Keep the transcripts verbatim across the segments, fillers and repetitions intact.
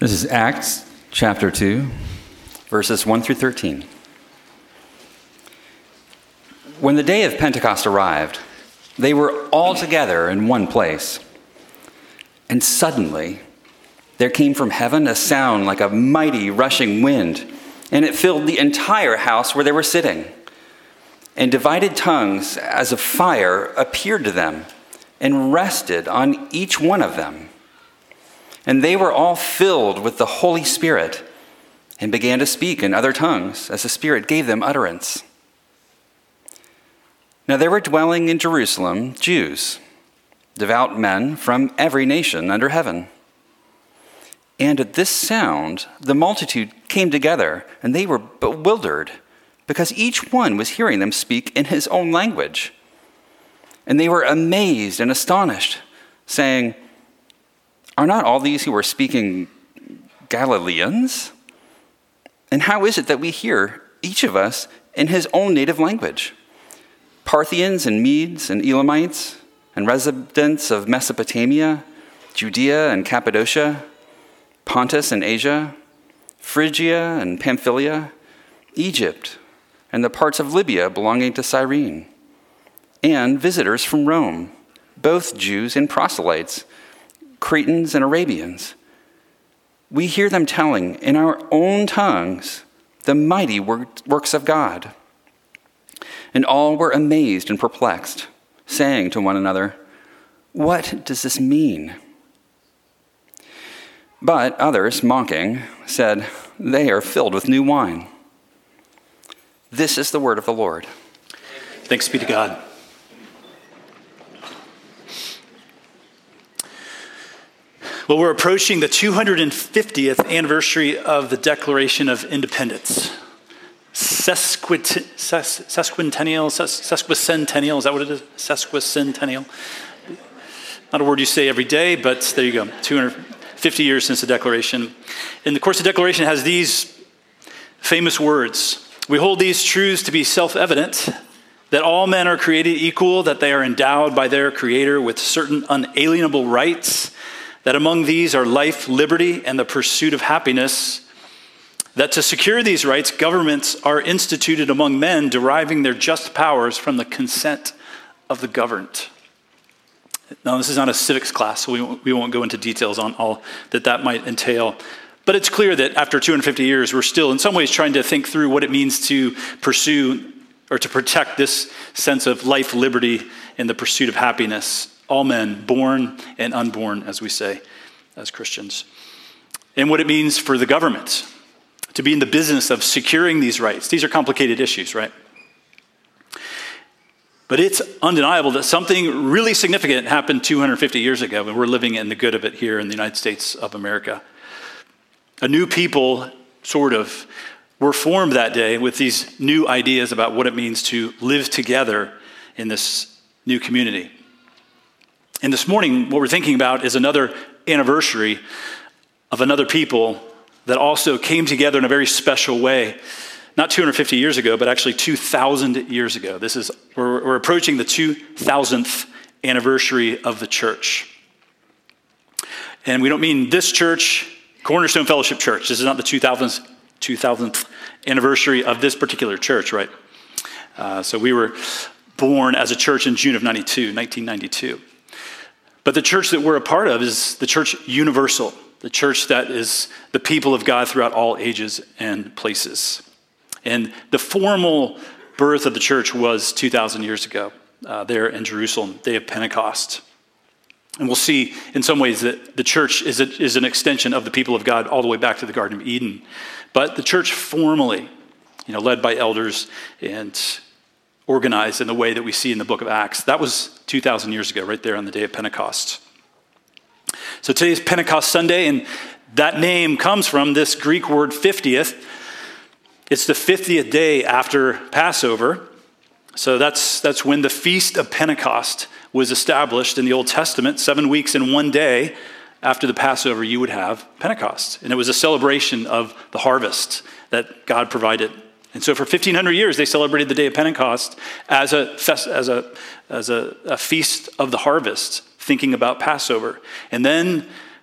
This is Acts chapter two, verses one through thirteen. When the day of Pentecost arrived, they were all together in one place. And suddenly, there came from heaven a sound like a mighty rushing wind, and it filled the entire house where they were sitting. And divided tongues as of fire appeared to them and rested on each one of them. And they were all filled with the Holy Spirit and began to speak in other tongues as the Spirit gave them utterance. Now there were dwelling in Jerusalem Jews, devout men from every nation under heaven. And at this sound, the multitude came together, and they were bewildered, because each one was hearing them speak in his own language. And they were amazed and astonished, saying, "Are not all these who are speaking Galileans? And how is it that we hear, each of us, in his own native language? Parthians and Medes and Elamites and residents of Mesopotamia, Judea and Cappadocia, Pontus and Asia, Phrygia and Pamphylia, Egypt, and the parts of Libya belonging to Cyrene, and visitors from Rome, both Jews and proselytes, Cretans and Arabians. We hear them telling in our own tongues the mighty works of God." And all were amazed and perplexed, saying to one another, "What does this mean?" But others, mocking, said, "They are filled with new wine." This is the word of the Lord. Thanks be to God. Well, we're approaching the two hundred fiftieth anniversary of the Declaration of Independence. Sesquit- ses- sesquicentennial, ses- sesquicentennial, is that what it is? Sesquicentennial. Not a word you say every day, but there you go. two hundred fifty years since the Declaration. And of course, the Declaration has these famous words. "We hold these truths to be self-evident, that all men are created equal, that they are endowed by their Creator with certain unalienable rights, that among these are life, liberty, and the pursuit of happiness, that to secure these rights, governments are instituted among men, deriving their just powers from the consent of the governed." Now, this is not a civics class, so we won't, we won't go into details on all that that might entail. But it's clear that after two hundred fifty years, we're still in some ways trying to think through what it means to pursue or to protect this sense of life, liberty, and the pursuit of happiness. All men, born and unborn, as we say as Christians. And what it means for the government to be in the business of securing these rights. These are complicated issues, right? But it's undeniable that something really significant happened two hundred fifty years ago, and we're living in the good of it here in the United States of America. A new people, sort of, were formed that day with these new ideas about what it means to live together in this new community. And this morning, what we're thinking about is another anniversary of another people that also came together in a very special way. Not two hundred fifty years ago, but actually two thousand years ago. This is, we're, we're approaching the two thousandth anniversary of the church. And we don't mean this church, Cornerstone Fellowship Church. This is not the two thousandth, two thousandth anniversary of this particular church, right? Uh, so we were born as a church in June of ninety-two, nineteen ninety-two. But the church that we're a part of is the church universal, the church that is the people of God throughout all ages and places. And the formal birth of the church was two thousand years ago, uh, there in Jerusalem, day of Pentecost. And we'll see in some ways that the church is, a, is an extension of the people of God all the way back to the Garden of Eden. But the church formally, you know, led by elders and organized in the way that we see in the book of Acts, that was two thousand years ago, right there on the day of Pentecost. So today's Pentecost Sunday, and that name comes from this Greek word fiftieth. It's the fiftieth day after Passover. So that's that's when the Feast of Pentecost was established in the Old Testament. Seven weeks and one day after the Passover, you would have Pentecost. And it was a celebration of the harvest that God provided. And so for fifteen hundred years, they celebrated the day of Pentecost as a fest, as a as a, a feast of the harvest, thinking about Passover. And then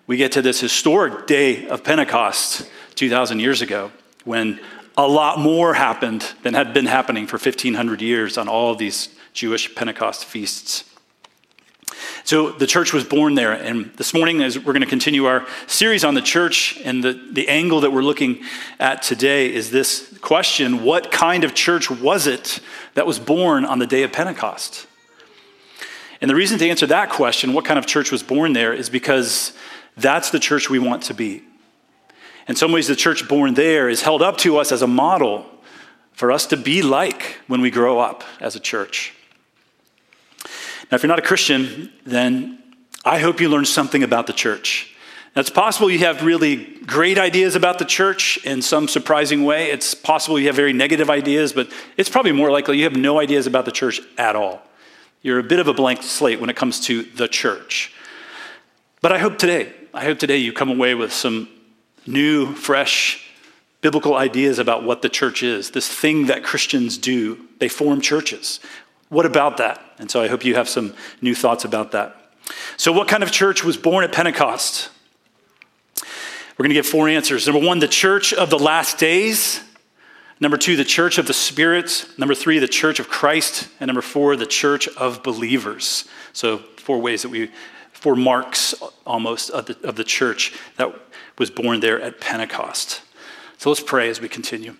we get to this historic day of Pentecost two thousand years ago, when a lot more happened than had been happening for fifteen hundred years on all of these Jewish Pentecost feasts. So the church was born there. And this morning, as we're going to continue our series on the church, and the, the angle that we're looking at today is this question: what kind of church was it that was born on the day of Pentecost? And the reason to answer that question, what kind of church was born there, is because that's the church we want to be. In some ways, the church born there is held up to us as a model for us to be like when we grow up as a church. Now, if you're not a Christian, then I hope you learn something about the church. Now, it's possible you have really great ideas about the church in some surprising way. It's possible you have very negative ideas, but it's probably more likely you have no ideas about the church at all. You're a bit of a blank slate when it comes to the church. But I hope today, I hope today you come away with some new, fresh, biblical ideas about what the church is, this thing that Christians do. They form churches. What about that? And so I hope you have some new thoughts about that. So what kind of church was born at Pentecost? We're going to give four answers. Number one, the church of the last days. Number two, the church of the Spirit. Number three, the church of Christ. And number four, the church of believers. So four ways that we, four marks almost of the, of the church that was born there at Pentecost. So let's pray as we continue.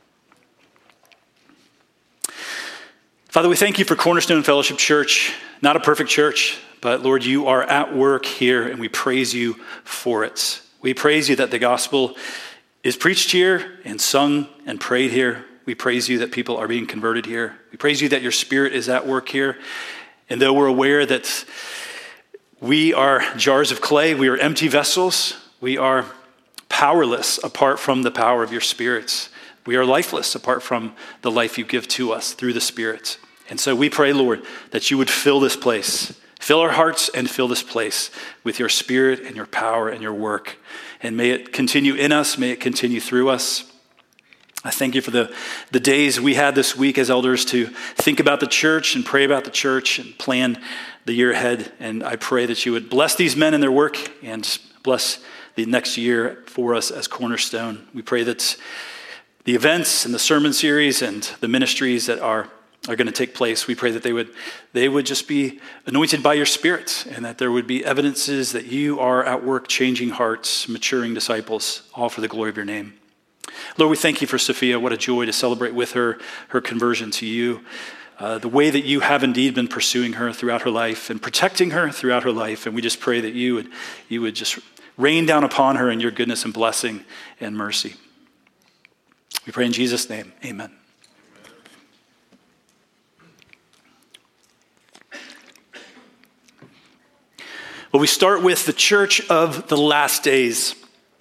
Father, we thank you for Cornerstone Fellowship Church, not a perfect church, but Lord, you are at work here, and we praise you for it. We praise you that the gospel is preached here and sung and prayed here. We praise you that people are being converted here. We praise you that your Spirit is at work here. And though we're aware that we are jars of clay, we are empty vessels, we are powerless apart from the power of your Spirit. We are lifeless apart from the life you give to us through the Spirit. And so we pray, Lord, that you would fill this place, fill our hearts and fill this place with your Spirit and your power and your work. And may it continue in us, may it continue through us. I thank you for the, the days we had this week as elders to think about the church and pray about the church and plan the year ahead. And I pray that you would bless these men and their work and bless the next year for us as Cornerstone. We pray that the events and the sermon series and the ministries that are, are going to take place, we pray that they would they would just be anointed by your Spirit, and that there would be evidences that you are at work changing hearts, maturing disciples, all for the glory of your name. Lord, we thank you for Sophia. What a joy to celebrate with her, her conversion to you, uh, the way that you have indeed been pursuing her throughout her life and protecting her throughout her life. And we just pray that you would you would just rain down upon her in your goodness and blessing and mercy. We pray in Jesus' name, amen. Well, we start with the church of the last days.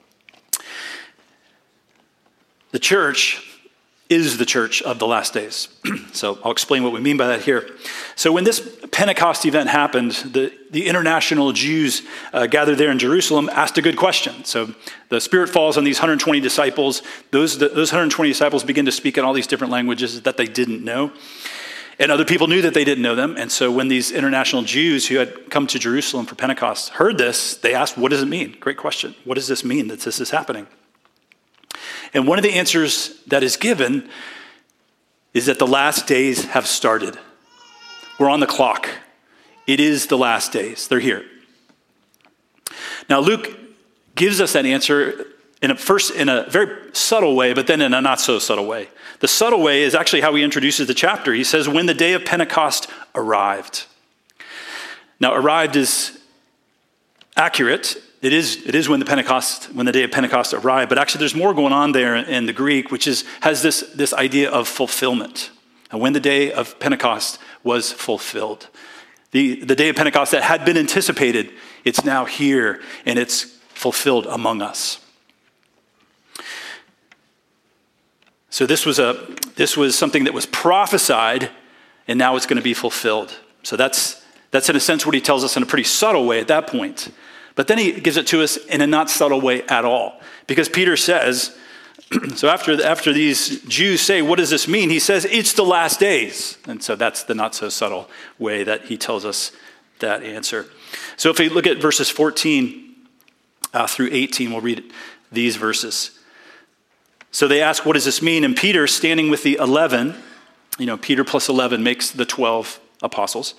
The church is the church of the last days. So I'll explain what we mean by that here. So when this Pentecost event happened, the, the international Jews uh, gathered there in Jerusalem asked a good question. So the Spirit falls on these one hundred twenty disciples. Those, the, those one hundred twenty disciples begin to speak in all these different languages that they didn't know. And other people knew that they didn't know them. And so when these international Jews who had come to Jerusalem for Pentecost heard this, they asked, what does it mean? Great question. What does this mean that this is happening? And one of the answers that is given is that the last days have started. We're on the clock. It is the last days. They're here. Now, Luke gives us that answer in a first in a very subtle way, but then in a not so subtle way. The subtle way is actually how he introduces the chapter. He says, when the day of Pentecost arrived. Now, arrived is accurate. It is, it is when the Pentecost, when the day of Pentecost arrived, but actually there's more going on there in the Greek, which is has this, this idea of fulfillment. And when the day of Pentecost was fulfilled. The, the day of Pentecost that had been anticipated, it's now here and it's fulfilled among us. So this was a this was something that was prophesied, and now it's going to be fulfilled. So that's that's in a sense what he tells us in a pretty subtle way at that point. But then he gives it to us in a not subtle way at all. Because Peter says, so after, after these Jews say, what does this mean? He says, it's the last days. And so that's the not so subtle way that he tells us that answer. So if we look at verses fourteen uh, through eighteen. We'll read these verses. So they ask, what does this mean? And Peter, standing with the eleven, you know, Peter plus eleven makes the twelve apostles.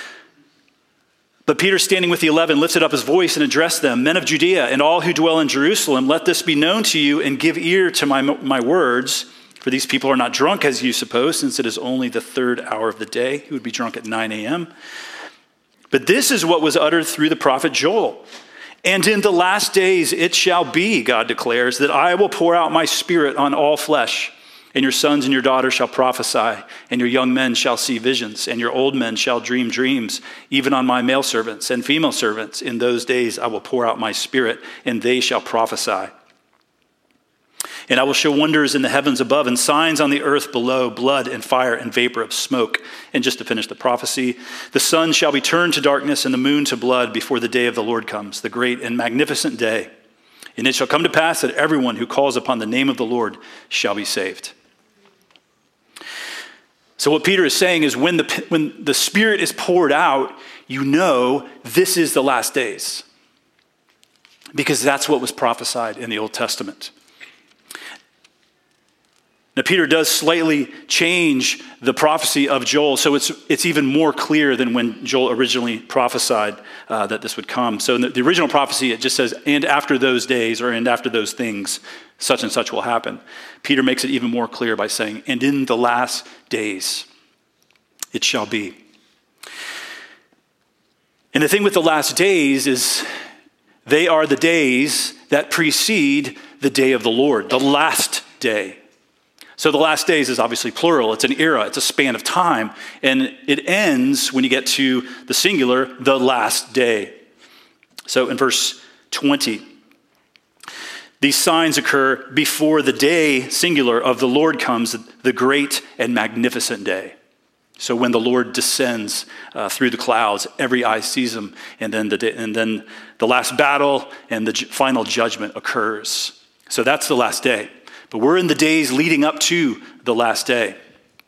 But Peter, standing with the eleven, lifted up his voice and addressed them, men of Judea and all who dwell in Jerusalem, let this be known to you and give ear to my, my words. For these people are not drunk, as you suppose, since it is only the third hour of the day. He would be drunk at nine a.m. But this is what was uttered through the prophet Joel. And in the last days it shall be, God declares, that I will pour out my spirit on all flesh. And your sons and your daughters shall prophesy, and your young men shall see visions, and your old men shall dream dreams, even on my male servants and female servants. In those days I will pour out my spirit, and they shall prophesy. And I will show wonders in the heavens above and signs on the earth below, blood and fire and vapor of smoke. And just to finish the prophecy, the sun shall be turned to darkness and the moon to blood before the day of the Lord comes, the great and magnificent day. And it shall come to pass that everyone who calls upon the name of the Lord shall be saved. So what Peter is saying is when the, when the Spirit is poured out, you know this is the last days. Because that's what was prophesied in the Old Testament. Now, Peter does slightly change the prophecy of Joel, so it's it's even more clear than when Joel originally prophesied uh, that this would come. So in the, the original prophecy, it just says, and after those days, or and after those things, such and such will happen. Peter makes it even more clear by saying, and in the last days, it shall be. And the thing with the last days is they are the days that precede the day of the Lord, the last day. So the last days is obviously plural. It's an era. It's a span of time. And it ends when you get to the singular, the last day. So in verse twenty, these signs occur before the day, singular, of the Lord comes, the great and magnificent day. So when the Lord descends uh, through the clouds, every eye sees him, and then the day, and then the last battle and the ju- final judgment occurs. So that's the last day. But we're in the days leading up to the last day.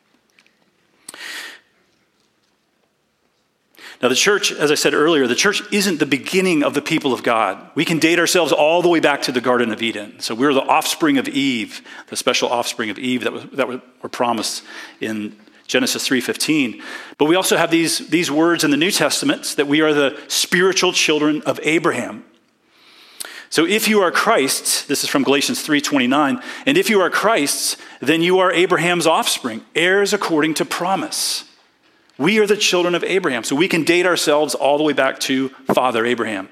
Now the church, as I said earlier, the church isn't the beginning of the people of God. We can date ourselves all the way back to the Garden of Eden. So we're the offspring of Eve, the special offspring of Eve that, was, that were promised in Genesis three fifteen. But we also have these, these words in the New Testament that we are the spiritual children of Abraham. So if you are Christ's, this is from Galatians three twenty-nine, and if you are Christ's, then you are Abraham's offspring, heirs according to promise. We are the children of Abraham, so we can date ourselves all the way back to Father Abraham.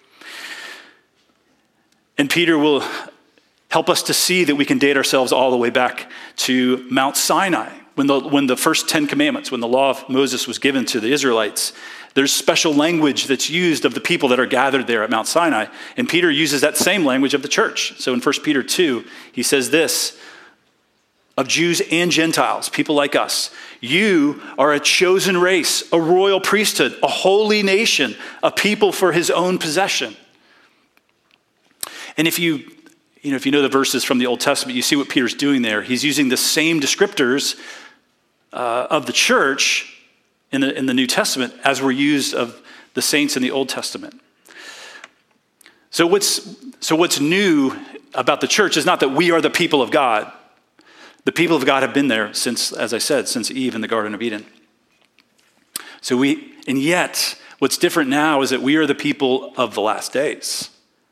And Peter will help us to see that we can date ourselves all the way back to Mount Sinai, when the, when the first Ten Commandments, when the law of Moses was given to the Israelites. There's special language that's used of the people that are gathered there at Mount Sinai. And Peter uses that same language of the church. So in First Peter two, he says this, of Jews and Gentiles, people like us, you are a chosen race, a royal priesthood, a holy nation, a people for his own possession. And if you, you know, if you know the verses from the Old Testament, you see what Peter's doing there. He's using the same descriptors uh, of the church In the, in the New Testament as were used of the saints in the Old Testament. So what's, so what's new about the church is not that we are the people of God. The people of God have been there since, as I said, since Eve in the Garden of Eden. So we, and yet, what's different now is that we are the people of the last days.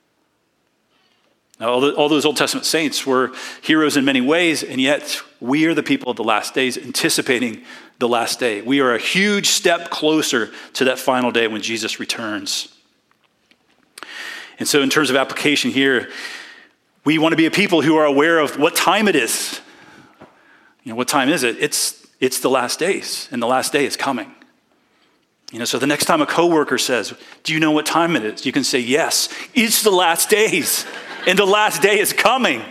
Now, all, the, all those Old Testament saints were heroes in many ways, and yet we are the people of the last days, anticipating the last day. We are a huge step closer to that final day when Jesus returns. And so in terms of application here, we want to be a people who are aware of what time it is. You know, what time is it? It's, it's the last days, and the last day is coming. You know, so the next time a coworker says, do you know what time it is? You can say, yes, it's the last days. And the last day is coming.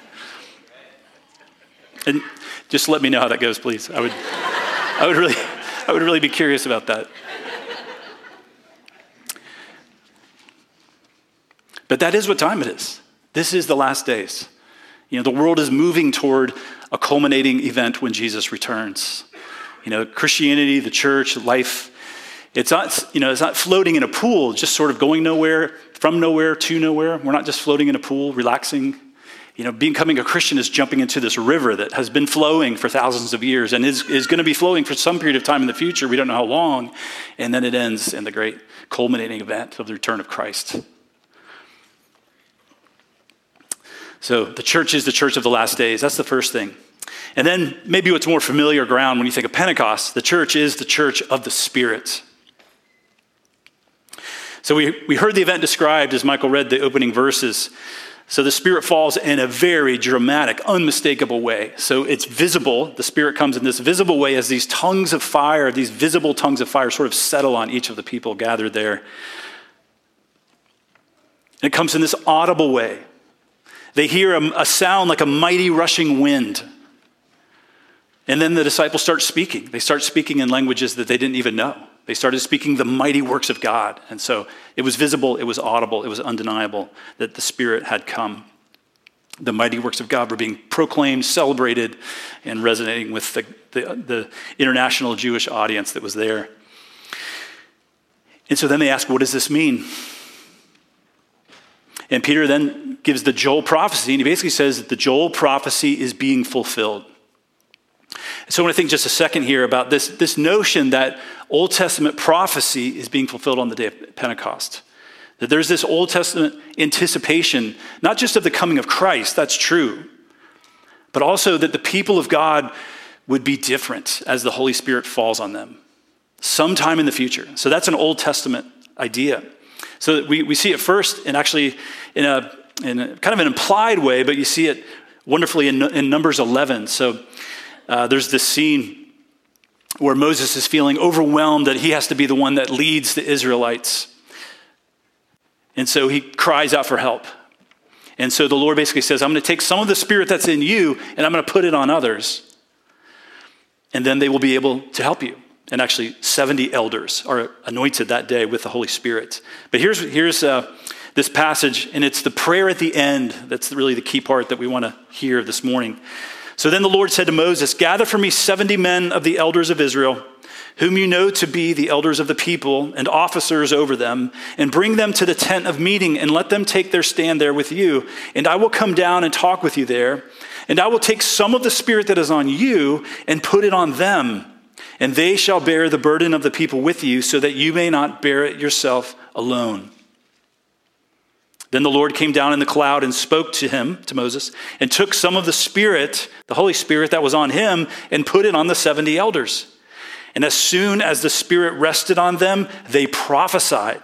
And just let me know how that goes, please. I would, I would really, I would really be curious about that. But that is what time it is. This is the last days. You know, the world is moving toward a culminating event when Jesus returns. You know, Christianity, the church, life It's not, you know, it's not floating in a pool, just sort of going nowhere, from nowhere to nowhere. We're not just floating in a pool, relaxing. You know, becoming a Christian is jumping into this river that has been flowing for thousands of years and is, is going to be flowing for some period of time in the future. We don't know how long. And then it ends in the great culminating event of the return of Christ. So the church is the church of the last days. That's the first thing. And then maybe what's more familiar ground when you think of Pentecost, the church is the church of the Spirit. So we, we heard the event described as Michael read the opening verses. So the Spirit falls in a very dramatic, unmistakable way. So it's visible. The Spirit comes in this visible way as these tongues of fire, these visible tongues of fire sort of settle on each of the people gathered there. And it comes in this audible way. They hear a, a sound like a mighty rushing wind. And then the disciples start speaking. They start speaking in languages that they didn't even know. They started speaking the mighty works of God. And so it was visible, it was audible, it was undeniable that the Spirit had come. The mighty works of God were being proclaimed, celebrated, and resonating with the, the, the international Jewish audience that was there. And so then they ask, what does this mean? And Peter then gives the Joel prophecy, and he basically says that the Joel prophecy is being fulfilled. So I want to think just a second here about this, this notion that Old Testament prophecy is being fulfilled on the day of Pentecost. That there's this Old Testament anticipation, not just of the coming of Christ, that's true, but also that the people of God would be different as the Holy Spirit falls on them sometime in the future. So that's an Old Testament idea. So we, we see it first and actually in a, in a kind of an implied way, but you see it wonderfully in, in Numbers eleven. So Uh, there's this scene where Moses is feeling overwhelmed that he has to be the one that leads the Israelites. And so he cries out for help. And so the Lord basically says, I'm going to take some of the Spirit that's in you and I'm going to put it on others. And then they will be able to help you. And actually seventy elders are anointed that day with the Holy Spirit. But here's, here's uh, this passage, and it's the prayer at the end that's really the key part that we want to hear this morning. So then the Lord said to Moses, gather for me seventy men of the elders of Israel, whom you know to be the elders of the people and officers over them, and bring them to the tent of meeting and let them take their stand there with you. And I will come down and talk with you there. And I will take some of the Spirit that is on you and put it on them. And they shall bear the burden of the people with you so that you may not bear it yourself alone. Then the Lord came down in the cloud and spoke to him, to Moses, and took some of the Spirit, the Holy Spirit that was on him, and put it on the seventy elders. And as soon as the Spirit rested on them, they prophesied.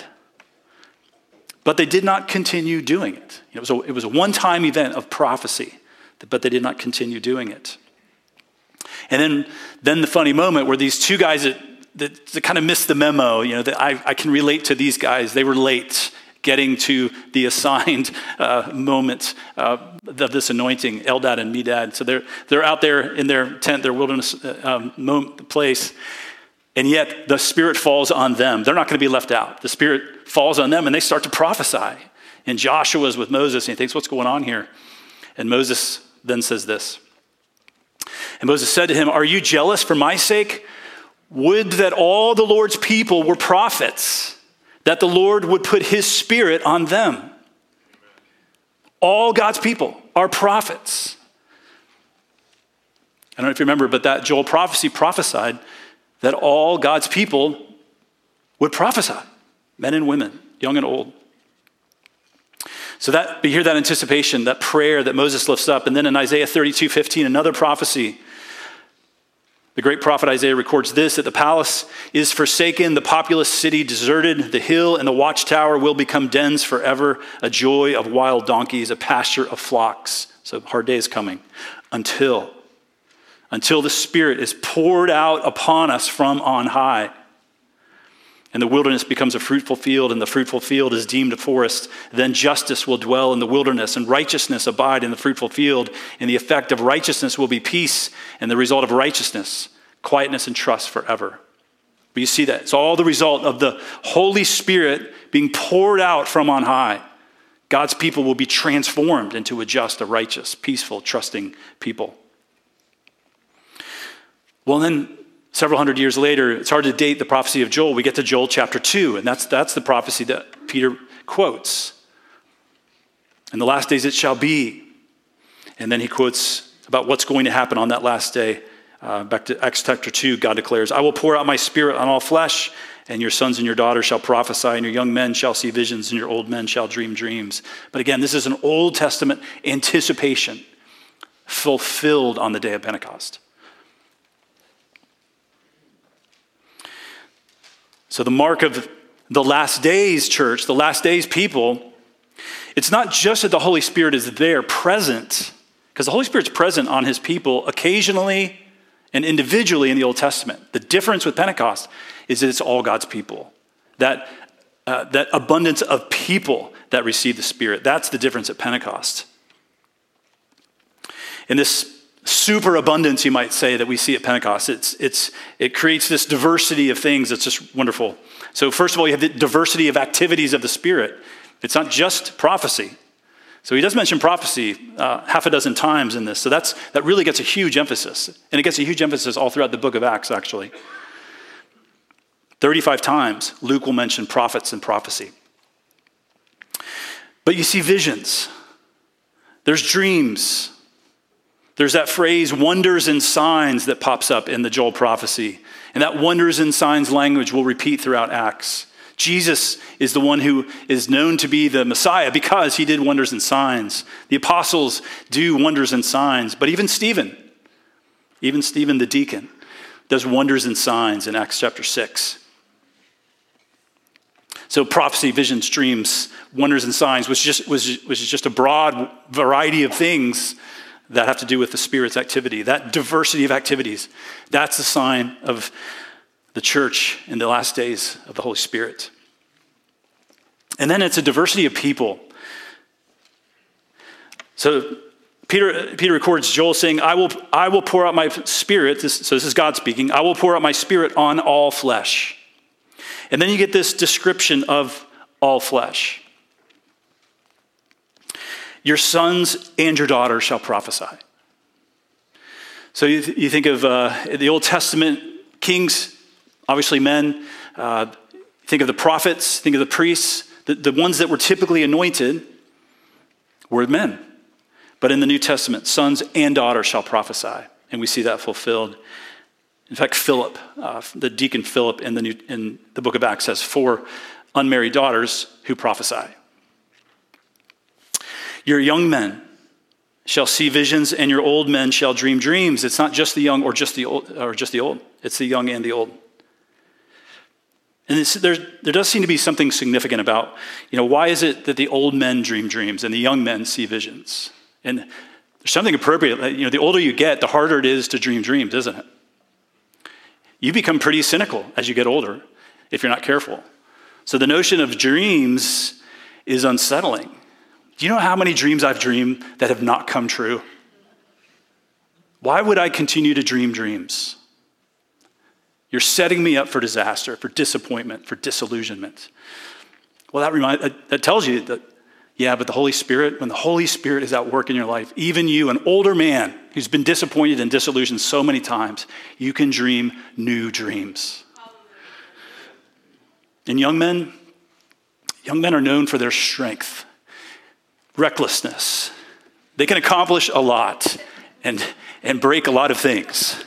But they did not continue doing it. It was a, it was a one-time event of prophecy, but they did not continue doing it. And then, then the funny moment where these two guys that, that, that kind of missed the memo, you know, that I, I can relate to these guys. They were late getting to the assigned uh, moment uh, of this anointing, Eldad and Medad. So they're they're out there in their tent, their wilderness uh, um, moment, place, and yet the Spirit falls on them. They're not going to be left out. The Spirit falls on them, and they start to prophesy. And Joshua's with Moses, and he thinks, what's going on here? And Moses then says this. And Moses said to him, are you jealous for my sake? Would that all the Lord's people were prophets, that the Lord would put his Spirit on them. All God's people are prophets. I don't know if you remember, but that Joel prophecy prophesied that all God's people would prophesy, men and women, young and old. So that you hear that anticipation, that prayer that Moses lifts up. And then in Isaiah thirty-two fifteen, another prophecy. The great prophet Isaiah records this, that the palace is forsaken, the populous city deserted, the hill and the watchtower will become dens forever, a joy of wild donkeys, a pasture of flocks. So hard day is coming. Until, until the Spirit is poured out upon us from on high. And the wilderness becomes a fruitful field, and the fruitful field is deemed a forest. Then justice will dwell in the wilderness, and righteousness abide in the fruitful field. And the effect of righteousness will be peace, and the result of righteousness, quietness and trust forever. But you see that. It's all the result of the Holy Spirit being poured out from on high. God's people will be transformed into a just, a righteous, peaceful, trusting people. Well, then, Several hundred years later, it's hard to date the prophecy of Joel. We get to Joel chapter two, and that's, that's the prophecy that Peter quotes. In the last days it shall be. And then he quotes about what's going to happen on that last day. Uh, back to Acts chapter two, God declares, I will pour out my spirit on all flesh, and your sons and your daughters shall prophesy, and your young men shall see visions, and your old men shall dream dreams. But again, this is an Old Testament anticipation fulfilled on the day of Pentecost. So the mark of the last days church, the last days people, it's not just that the Holy Spirit is there present, because the Holy Spirit's present on his people occasionally and individually in the Old Testament. The difference with Pentecost is that it's all God's people. That, uh, that abundance of people that receive the Spirit, that's the difference at Pentecost. And this superabundance, you might say, that we see at Pentecost, it's, it's, it creates this diversity of things that's just wonderful. So first of all, you have the diversity of activities of the Spirit. It's not just prophecy. So he does mention prophecy uh, half a dozen times in this. So that's that really gets a huge emphasis. And it gets a huge emphasis all throughout the book of Acts, actually. thirty-five times, Luke will mention prophets and prophecy. But you see visions. There's dreams. There's that phrase, wonders and signs, that pops up in the Joel prophecy. And that wonders and signs language will repeat throughout Acts. Jesus is the one who is known to be the Messiah because he did wonders and signs. The apostles do wonders and signs, but even Stephen, even Stephen the deacon, does wonders and signs in Acts chapter six. So prophecy, visions, dreams, wonders and signs was just, was, was just a broad variety of things that have to do with the Spirit's activity. That diversity of activities, that's the sign of the church in the last days of the Holy Spirit. And then it's a diversity of people. So Peter, Peter records Joel saying, I will, I will pour out my spirit, this, so this is God speaking, I will pour out my spirit on all flesh. And then you get this description of all flesh. Your sons and your daughters shall prophesy. So you, th- you think of uh, the Old Testament kings, obviously men. Uh, think of the prophets, think of the priests. The, the ones that were typically anointed were men. But in the New Testament, sons and daughters shall prophesy. And we see that fulfilled. In fact, Philip, uh, the deacon Philip in the, New, in the book of Acts has four unmarried daughters who prophesy. Your young men shall see visions, and your old men shall dream dreams. It's not just the young or just the old, or just the old. It's the young and the old. And it's, there, there does seem to be something significant about, you know, why is it that the old men dream dreams and the young men see visions? And there's something appropriate. You know, the older you get, the harder it is to dream dreams, isn't it? You become pretty cynical as you get older if you're not careful. So the notion of dreams is unsettling. Do you know how many dreams I've dreamed that have not come true? Why would I continue to dream dreams? You're setting me up for disaster, for disappointment, for disillusionment. Well, that, remind, that, that tells you that, yeah, but the Holy Spirit, when the Holy Spirit is at work in your life, even you, an older man who's been disappointed and disillusioned so many times, you can dream new dreams. And young men, young men are known for their strength, recklessness. They can accomplish a lot and, and break a lot of things.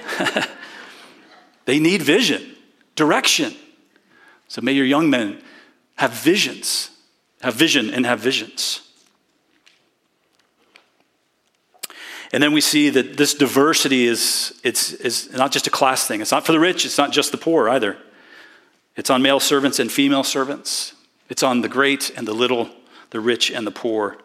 They need vision, direction. So may your young men have visions, have vision and have visions. And then we see that this diversity is, it's, is not just a class thing. It's not for the rich. It's not just the poor either. It's on male servants and female servants. It's on the great and the little, the rich and the poor.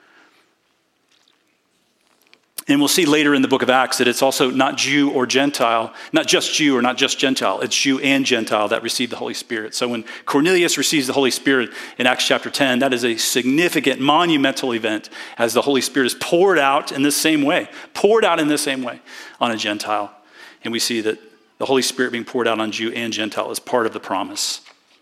And we'll see later in the book of Acts that it's also not Jew or Gentile, not just Jew or not just Gentile. It's Jew and Gentile that receive the Holy Spirit. So when Cornelius receives the Holy Spirit in Acts chapter ten, that is a significant, monumental event as the Holy Spirit is poured out in this same way, poured out in this same way on a Gentile. And we see that the Holy Spirit being poured out on Jew and Gentile is part of the promise.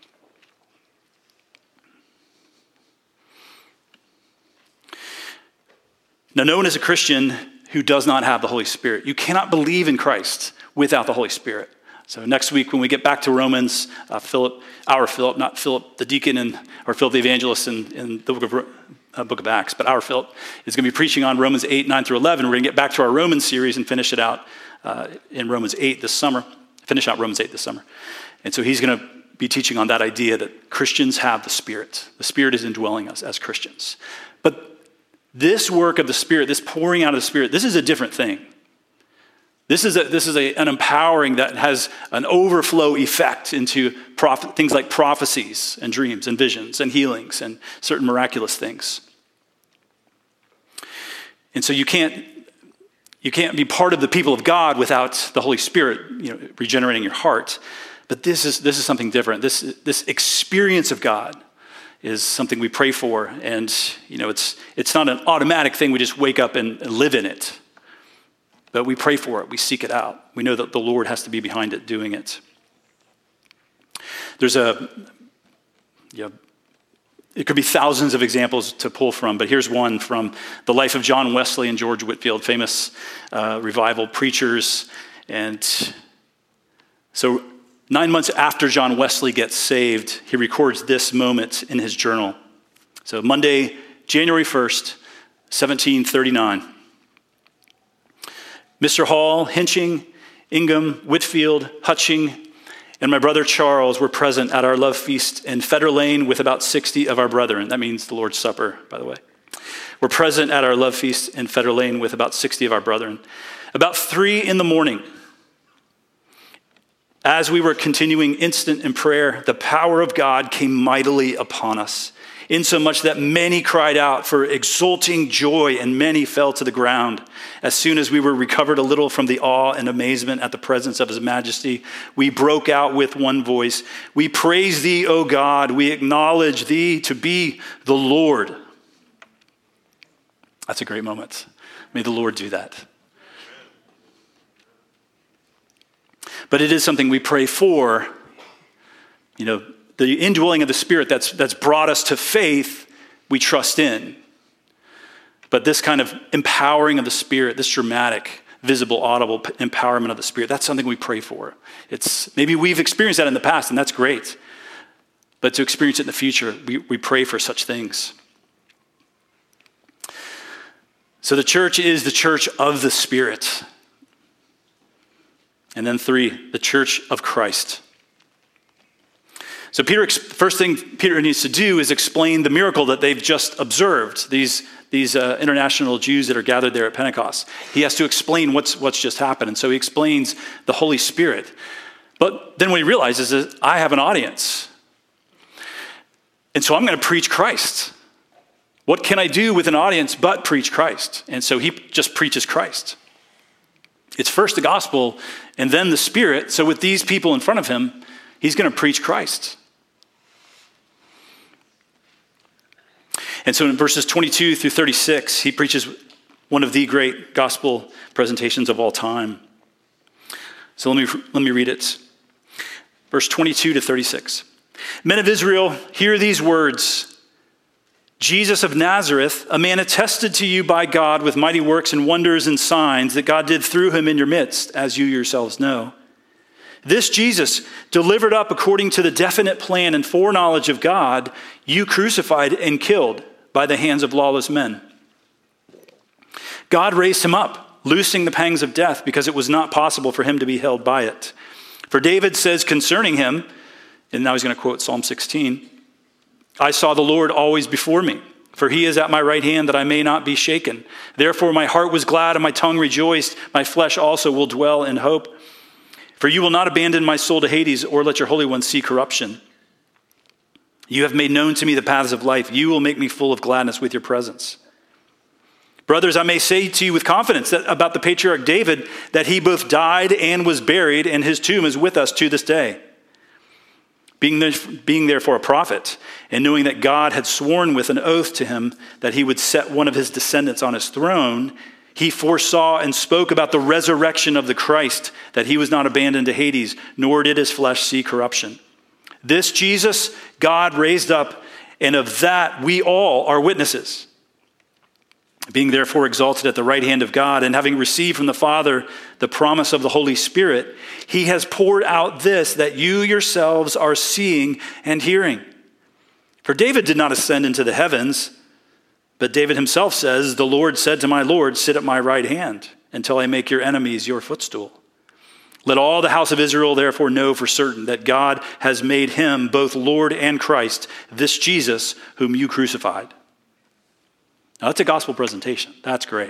Now, no one is a Christian who does not have the Holy Spirit. You cannot believe in Christ without the Holy Spirit. So next week when we get back to Romans, uh, Philip, our Philip, not Philip the deacon and or Philip the evangelist in, in the book of, uh, book of Acts, but our Philip is going to be preaching on Romans eight, nine through eleven. We're going to get back to our Romans series and finish it out uh, in Romans eight this summer, finish out Romans eight this summer. And so he's going to be teaching on that idea that Christians have the Spirit. The Spirit is indwelling us as Christians. But this work of the Spirit, this pouring out of the Spirit, this is a different thing. This is, a, this is a, an empowering that has an overflow effect into prophet, things like prophecies and dreams and visions and healings and certain miraculous things. And so you can't, you can't be part of the people of God without the Holy Spirit, you know, regenerating your heart. But this is, this is something different. This, this experience of God is something we pray for. And you know, it's, it's not an automatic thing. We just wake up and live in it. But we pray for it. We seek it out. We know that the Lord has to be behind it, doing it. There's a, yeah, it could be thousands of examples to pull from, but here's one from the life of John Wesley and George Whitefield, famous uh, revival preachers. And so nine months after John Wesley gets saved, he records this moment in his journal. So Monday, January first, seventeen thirty-nine. Mister Hall, Hinching, Ingham, Whitfield, Hutching, and my brother Charles were present at our love feast in Fetter Lane with about sixty of our brethren. That means the Lord's Supper, by the way. We're present at our love feast in Fetter Lane with about sixty of our brethren. About three in the morning, as we were continuing instant in prayer, the power of God came mightily upon us, insomuch that many cried out for exulting joy, and many fell to the ground. As soon as we were recovered a little from the awe and amazement at the presence of his majesty, we broke out with one voice, "We praise thee, O God, we acknowledge thee to be the Lord." That's a great moment. May the Lord do that. But it is something we pray for, you know, the indwelling of the Spirit that's, that's brought us to faith, we trust in. But this kind of empowering of the Spirit, this dramatic, visible, audible empowerment of the Spirit, that's something we pray for. It's maybe we've experienced that in the past, and that's great. But to experience it in the future, we, we pray for such things. So the church is the church of the Spirit. And then three, the church of Christ. So Peter, first thing Peter needs to do is explain the miracle that they've just observed, these, these uh, international Jews that are gathered there at Pentecost. He has to explain what's, what's just happened. And so he explains the Holy Spirit. But then what he realizes is, I have an audience. And so I'm going to preach Christ. What can I do with an audience but preach Christ? And so he just preaches Christ. It's first the gospel and then the Spirit. So with these people in front of him, he's going to preach Christ. And so in verses twenty-two through thirty-six, he preaches one of the great gospel presentations of all time. So let me, let me read it. Verse twenty-two to thirty-six. Men of Israel, hear these words. Jesus of Nazareth, a man attested to you by God with mighty works and wonders and signs that God did through him in your midst, as you yourselves know. This Jesus, delivered up according to the definite plan and foreknowledge of God, you crucified and killed by the hands of lawless men. God raised him up, loosing the pangs of death, because it was not possible for him to be held by it. For David says concerning him, and now he's going to quote Psalm sixteen, I saw the Lord always before me, for he is at my right hand that I may not be shaken. Therefore my heart was glad and my tongue rejoiced. My flesh also will dwell in hope. For you will not abandon my soul to Hades or let your Holy One see corruption. You have made known to me the paths of life. You will make me full of gladness with your presence. Brothers, I may say to you with confidence that about the patriarch David, that he both died and was buried, and his tomb is with us to this day. Being, there, being therefore a prophet, and knowing that God had sworn with an oath to him that he would set one of his descendants on his throne, he foresaw and spoke about the resurrection of the Christ, that he was not abandoned to Hades, nor did his flesh see corruption. This Jesus God raised up, and of that we all are witnesses. Being therefore exalted at the right hand of God, and having received from the Father the promise of the Holy Spirit, he has poured out this that you yourselves are seeing and hearing. For David did not ascend into the heavens, but David himself says, the Lord said to my Lord, sit at my right hand until I make your enemies your footstool. Let all the house of Israel therefore know for certain that God has made him both Lord and Christ, this Jesus whom you crucified. Now, that's a gospel presentation. That's great.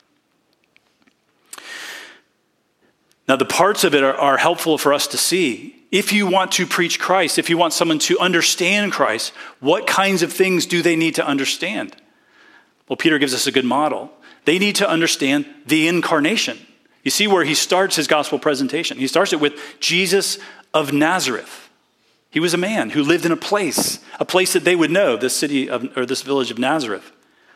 Now, the parts of it are, are helpful for us to see. If you want to preach Christ, if you want someone to understand Christ, what kinds of things do they need to understand? Well, Peter gives us a good model. They need to understand the incarnation. You see where he starts his gospel presentation. He starts it with Jesus of Nazareth. He was a man who lived in a place, a place that they would know, this city of, or this village of Nazareth.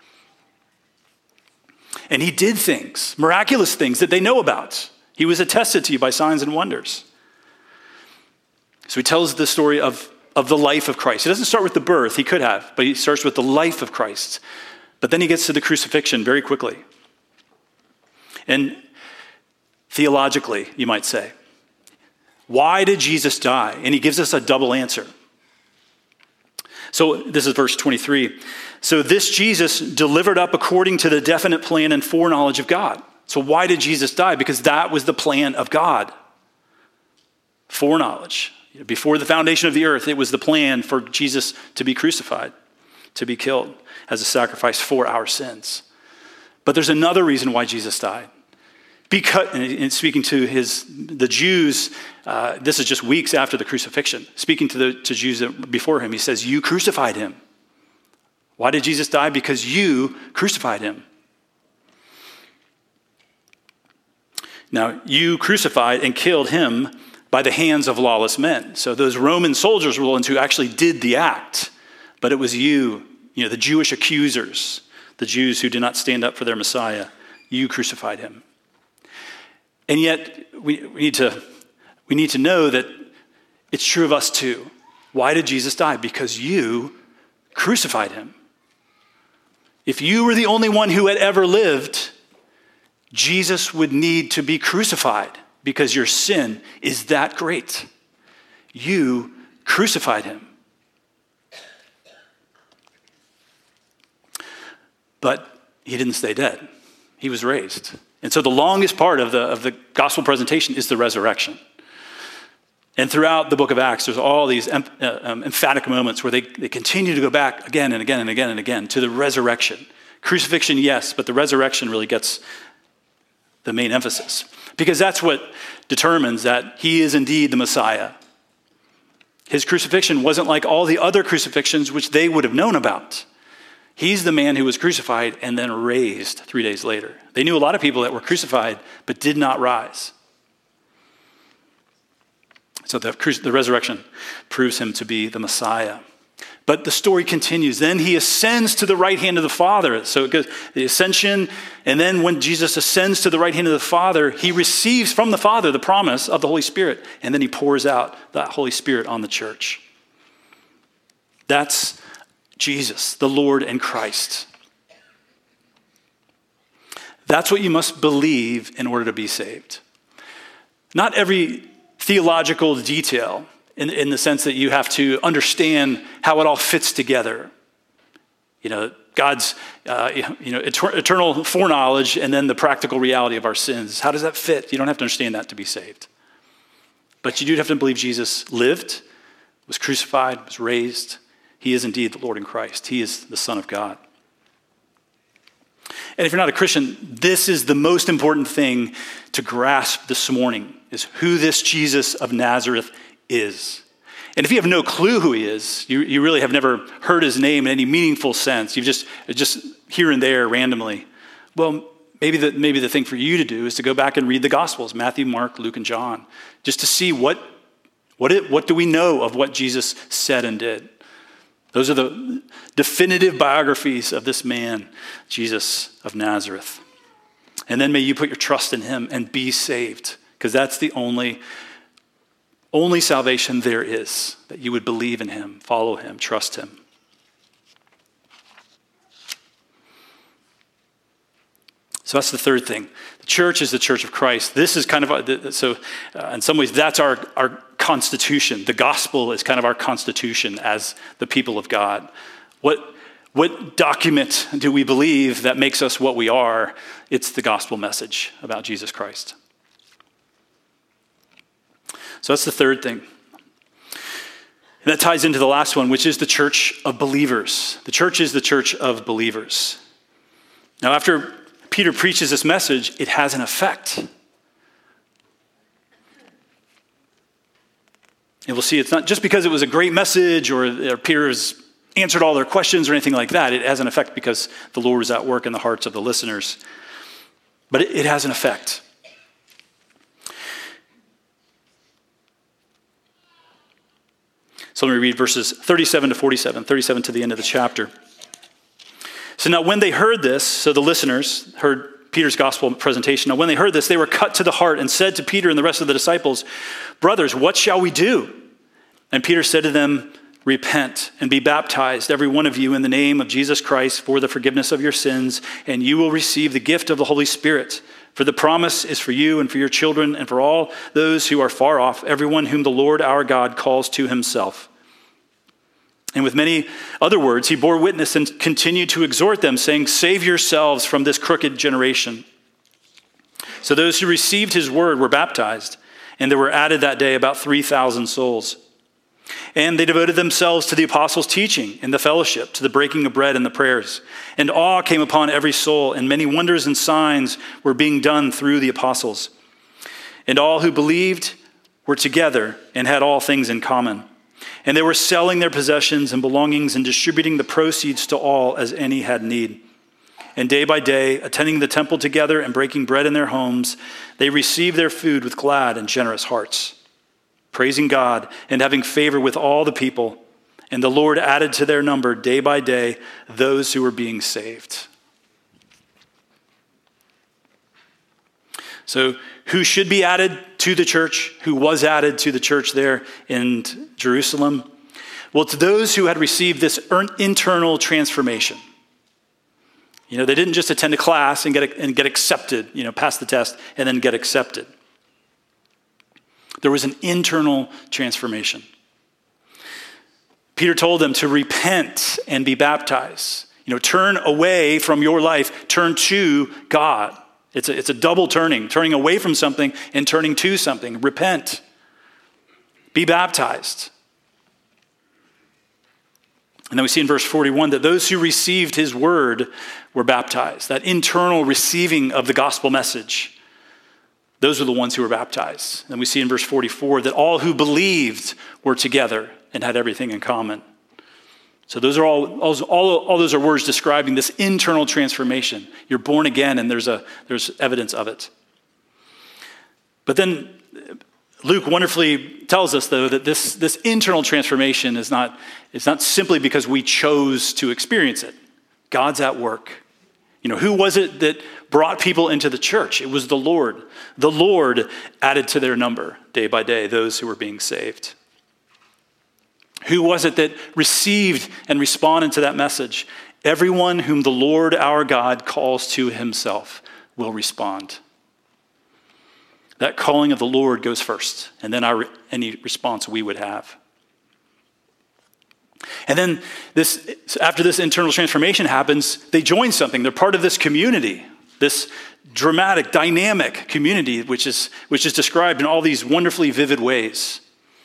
And he did things, miraculous things that they know about. He was attested to by signs and wonders. So he tells the story of, of the life of Christ. He doesn't start with the birth, he could have, but he starts with the life of Christ. But then he gets to the crucifixion very quickly. And theologically, you might say, why did Jesus die? And he gives us a double answer. So this is verse twenty-three. So this Jesus delivered up according to the definite plan and foreknowledge of God. So why did Jesus die? Because that was the plan of God. Foreknowledge. Before the foundation of the earth, it was the plan for Jesus to be crucified, to be killed as a sacrifice for our sins. But there's another reason why Jesus died. Because, in speaking to his the Jews, uh, this is just weeks after the crucifixion. Speaking to the to Jews before him, he says, "You crucified him." Why did Jesus die? Because you crucified him. Now, you crucified and killed him by the hands of lawless men. So those Roman soldiers were the ones who actually did the act, but it was you, you know, the Jewish accusers, the Jews who did not stand up for their Messiah. You crucified him. And yet, we, we, need to, we need to know that it's true of us too. Why did Jesus die? Because you crucified him. If you were the only one who had ever lived, Jesus would need to be crucified because your sin is that great. You crucified him. But he didn't stay dead. He was raised. And so the longest part of the, of the gospel presentation is the resurrection. And throughout the book of Acts, there's all these em, uh, um, emphatic moments where they, they continue to go back again and again and again and again to the resurrection. Crucifixion, yes, but the resurrection really gets the main emphasis. Because that's what determines that he is indeed the Messiah. His crucifixion wasn't like all the other crucifixions which they would have known about. He's the man who was crucified and then raised three days later. They knew a lot of people that were crucified but did not rise. So the, the resurrection proves him to be the Messiah. But the story continues. Then he ascends to the right hand of the Father. So it goes the ascension, and then when Jesus ascends to the right hand of the Father, he receives from the Father the promise of the Holy Spirit, and then he pours out that Holy Spirit on the church. That's Jesus, the Lord and Christ. That's what you must believe in order to be saved. Not every theological detail in, in the sense that you have to understand how it all fits together. You know, God's uh, you know etern- eternal foreknowledge and then the practical reality of our sins. How does that fit? You don't have to understand that to be saved. But you do have to believe Jesus lived, was crucified, was raised. He is indeed the Lord in Christ. He is the Son of God. And if you're not a Christian, this is the most important thing to grasp this morning, is who this Jesus of Nazareth is. And if you have no clue who he is, you, you really have never heard his name in any meaningful sense, you've just, just here and there randomly, well, maybe the, maybe the thing for you to do is to go back and read the Gospels, Matthew, Mark, Luke, and John, just to see what, what, it, what do we know of what Jesus said and did. Those are the definitive biographies of this man, Jesus of Nazareth. And then may you put your trust in him and be saved, because that's the only, only salvation there is, that you would believe in him, follow him, trust him. So that's the third thing. The church is the church of Christ. This is kind of, a, so uh, in some ways, that's our, our constitution. The gospel is kind of our constitution as the people of God. What, what document do we believe that makes us what we are? It's the gospel message about Jesus Christ. So that's the third thing. And that ties into the last one, which is the church of believers. The church is the church of believers. Now, after Peter preaches this message, it has an effect. And we'll see it's not just because it was a great message or, or Peter has answered all their questions or anything like that. It has an effect because the Lord is at work in the hearts of the listeners. But it, it has an effect. So let me read verses thirty-seven to forty-seven, thirty-seven to the end of the chapter. So now when they heard this, so the listeners heard Peter's gospel presentation. Now when they heard this, they were cut to the heart and said to Peter and the rest of the disciples, "Brothers, what shall we do?" And Peter said to them, "Repent and be baptized, every one of you, in the name of Jesus Christ for the forgiveness of your sins, and you will receive the gift of the Holy Spirit. For the promise is for you and for your children and for all those who are far off, everyone whom the Lord our God calls to himself." And with many other words, he bore witness and continued to exhort them, saying, "Save yourselves from this crooked generation." So those who received his word were baptized, and there were added that day about three thousand souls. And they devoted themselves to the apostles' teaching and the fellowship, to the breaking of bread and the prayers. And awe came upon every soul, and many wonders and signs were being done through the apostles. And all who believed were together and had all things in common. And they were selling their possessions and belongings and distributing the proceeds to all as any had need. And day by day, attending the temple together and breaking bread in their homes, they received their food with glad and generous hearts, praising God and having favor with all the people. And the Lord added to their number day by day those who were being saved. So who should be added to the church? Who was added to the church there in Jerusalem? Well, to those who had received this internal transformation. You know, they didn't just attend a class and get, and get accepted, you know, pass the test and then get accepted. There was an internal transformation. Peter told them to repent and be baptized. You know, turn away from your life, turn to God. It's a, it's a double turning, turning away from something and turning to something. Repent. Be baptized. And then we see in verse forty-one that those who received his word were baptized. That internal receiving of the gospel message. Those are the ones who were baptized. And we see in verse forty-four that all who believed were together and had everything in common. So those are all, all, all those are words describing this internal transformation. You're born again and there's a there's evidence of it. But then Luke wonderfully tells us, though, that this, this internal transformation is not, it's not simply because we chose to experience it. God's at work. You know, who was it that brought people into the church? It was the Lord. The Lord added to their number day by day those who were being saved. Who was it that received and responded to that message? Everyone whom the Lord our God calls to himself will respond. That calling of the Lord goes first, and then our, any response we would have. And then this, after this internal transformation happens, they join something. They're part of this community, this dramatic, dynamic community, which is, which is described in all these wonderfully vivid ways.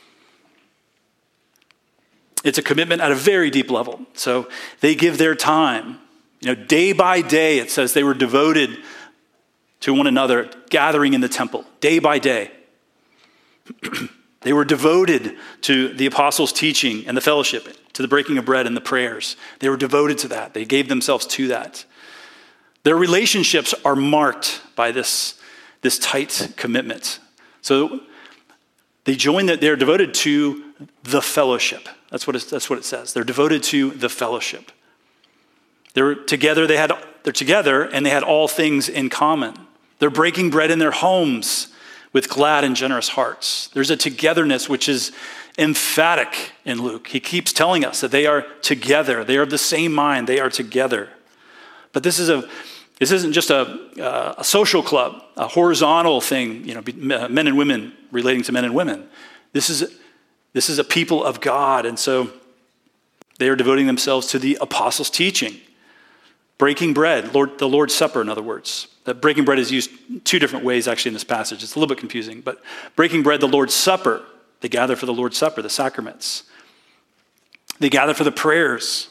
It's a commitment at a very deep level. So they give their time. You know, day by day, it says they were devoted to one another, gathering in the temple, day by day. They were devoted to the apostles' teaching and the fellowship, to the breaking of bread and the prayers. They were devoted to that. They gave themselves to that. Their relationships are marked by this, this tight commitment. So they join that, they're devoted to the fellowship. That's what, it, that's what it says. They're devoted to the fellowship. They're together, they had, they're together and they had all things in common. They're breaking bread in their homes with glad and generous hearts. There's a togetherness which is emphatic in Luke. He keeps telling us that they are together. They are of the same mind. They are together. But this is a This isn't just a, a social club, a horizontal thing, you know, men and women relating to men and women. This is, this is a people of God, and so they are devoting themselves to the apostles' teaching. Breaking bread, Lord, the Lord's Supper, in other words. That breaking bread is used two different ways, actually, in this passage. It's a little bit confusing, but breaking bread, the Lord's Supper. They gather for the Lord's Supper, the sacraments. They gather for the prayers.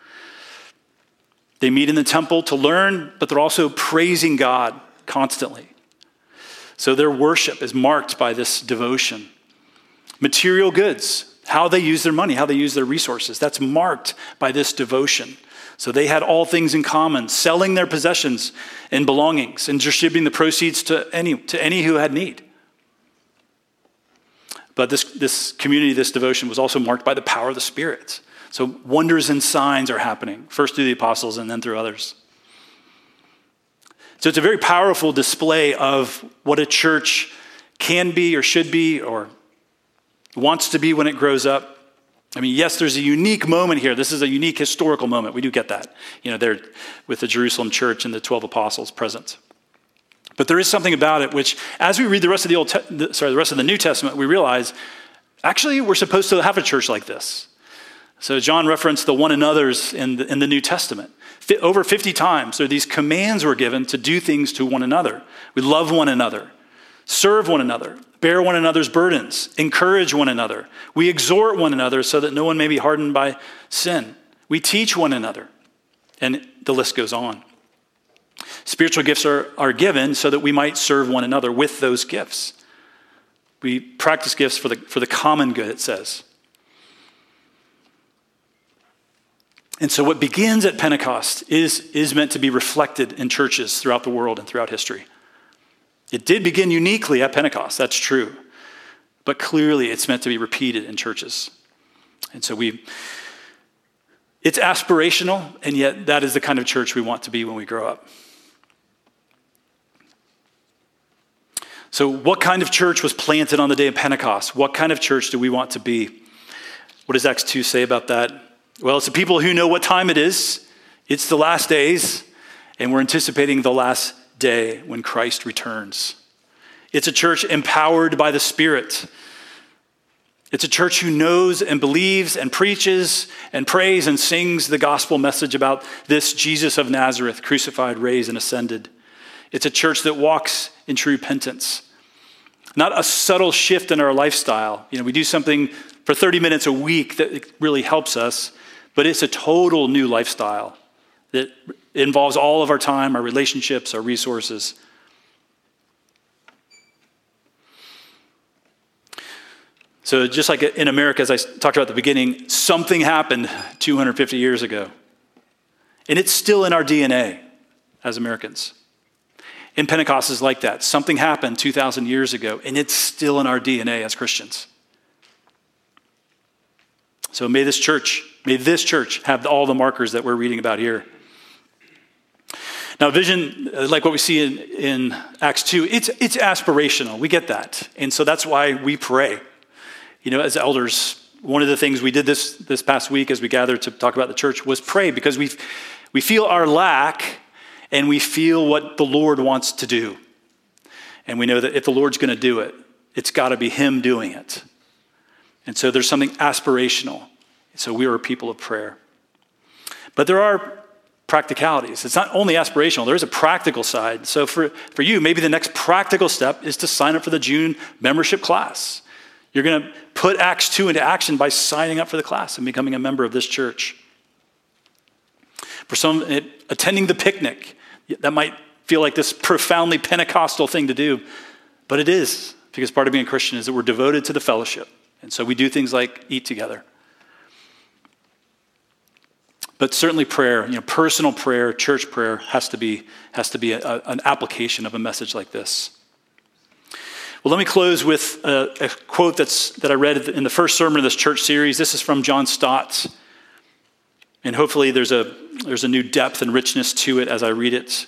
They meet in the temple to learn, but they're also praising God constantly. So their worship is marked by this devotion. Material goods, how they use their money, how they use their resources, that's marked by this devotion. So they had all things in common, selling their possessions and belongings and distributing the proceeds to any, to any who had need. But this, this community, this devotion was also marked by the power of the Spirit. So wonders and signs are happening, first through the apostles and then through others. So it's a very powerful display of what a church can be or should be or wants to be when it grows up. I mean, yes, there's a unique moment here. This is a unique historical moment. We do get that. You know, they're with the Jerusalem church and the twelve apostles present. But there is something about it which, as we read the rest of the Old, Te- sorry, the rest of the New Testament, we realize, actually, we're supposed to have a church like this. So John referenced the one another's in the, in the New Testament. F- over fifty times, there are these commands were given to do things to one another. We love one another, serve one another, bear one another's burdens, encourage one another. We exhort one another so that no one may be hardened by sin. We teach one another. And the list goes on. Spiritual gifts are, are given so that we might serve one another with those gifts. We practice gifts for the, for the common good, it says. And so what begins at Pentecost is, is meant to be reflected in churches throughout the world and throughout history. It did begin uniquely at Pentecost, that's true. But clearly it's meant to be repeated in churches. And so we, it's aspirational, and yet that is the kind of church we want to be when we grow up. So what kind of church was planted on the day of Pentecost? What kind of church do we want to be? What does Acts two say about that? Well, it's the people who know what time it is. It's the last days, and we're anticipating the last day when Christ returns. It's a church empowered by the Spirit. It's a church who knows and believes and preaches and prays and sings the gospel message about this Jesus of Nazareth, crucified, raised, and ascended. It's a church that walks in true repentance. Not a subtle shift in our lifestyle. You know, we do something for thirty minutes a week that really helps us, but it's a total new lifestyle that involves all of our time, our relationships, our resources. So just like in America, as I talked about at the beginning, something happened two hundred fifty years ago. And it's still in our D N A as Americans. And Pentecost is like that. Something happened two thousand years ago, and it's still in our D N A as Christians. So may this church, may this church have all the markers that we're reading about here. Now, vision, like what we see in, in Acts two, it's, it's aspirational. We get that. And so that's why we pray. You know, as elders, one of the things we did this, this past week as we gathered to talk about the church was pray, because we we feel our lack and we feel what the Lord wants to do. And we know that if the Lord's going to do it, it's got to be him doing it. And so there's something aspirational. So we are a people of prayer. But there are practicalities. It's not only aspirational, there's a practical side. So for, for you, maybe the next practical step is to sign up for the June membership class. You're going to put Acts two into action by signing up for the class and becoming a member of this church. For some, it, attending the picnic, that might feel like this profoundly Pentecostal thing to do, but it is, because part of being a Christian is that we're devoted to the fellowship. And so we do things like eat together. But certainly prayer, you know, personal prayer, church prayer has to be, has to be a, a, an application of a message like this. Well, let me close with a, a quote that's, that I read in the first sermon of this church series. This is from John Stott. And hopefully there's a, there's a new depth and richness to it as I read it.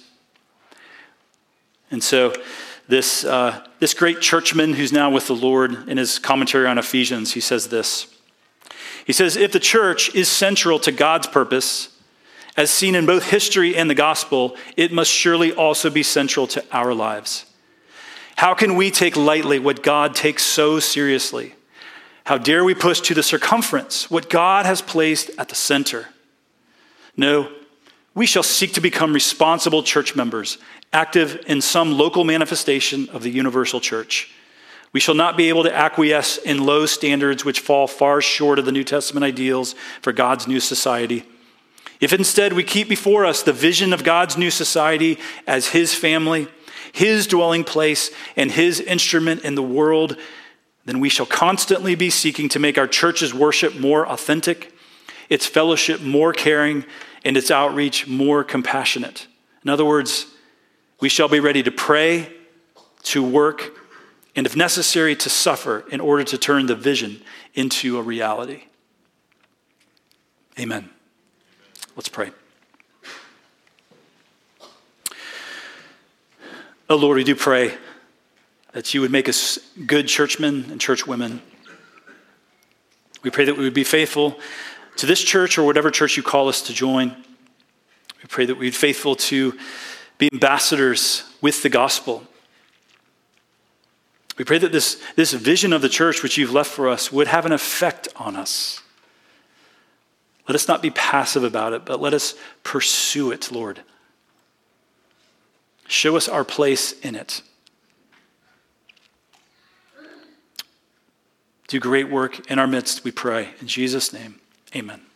And so this, uh, this great churchman who's now with the Lord, in his commentary on Ephesians, he says this. He says, if the church is central to God's purpose As seen in both history and the gospel, it must surely also be central to our lives. How can we take lightly what God takes so seriously? How dare we push to the circumference what God has placed at the center? No, we shall seek to become responsible church members, active in some local manifestation of the universal church. We shall not be able to acquiesce in low standards which fall far short of the New Testament ideals for God's new society. If instead we keep before us the vision of God's new society as his family, his dwelling place, and his instrument in the world, then we shall constantly be seeking to make our church's worship more authentic, its fellowship more caring, and its outreach more compassionate. In other words, we shall be ready to pray, to work, and if necessary, to suffer in order to turn the vision into a reality. Amen. Let's pray. Oh Lord, we do pray that you would make us good churchmen and churchwomen. We pray that we would be faithful to this church or whatever church you call us to join. We pray that we'd be faithful to be ambassadors with the gospel. We pray that this, this vision of the church which you've left for us would have an effect on us. Let us not be passive about it, but let us pursue it, Lord. Show us our place in it. Do great work in our midst, we pray. In Jesus' name, amen.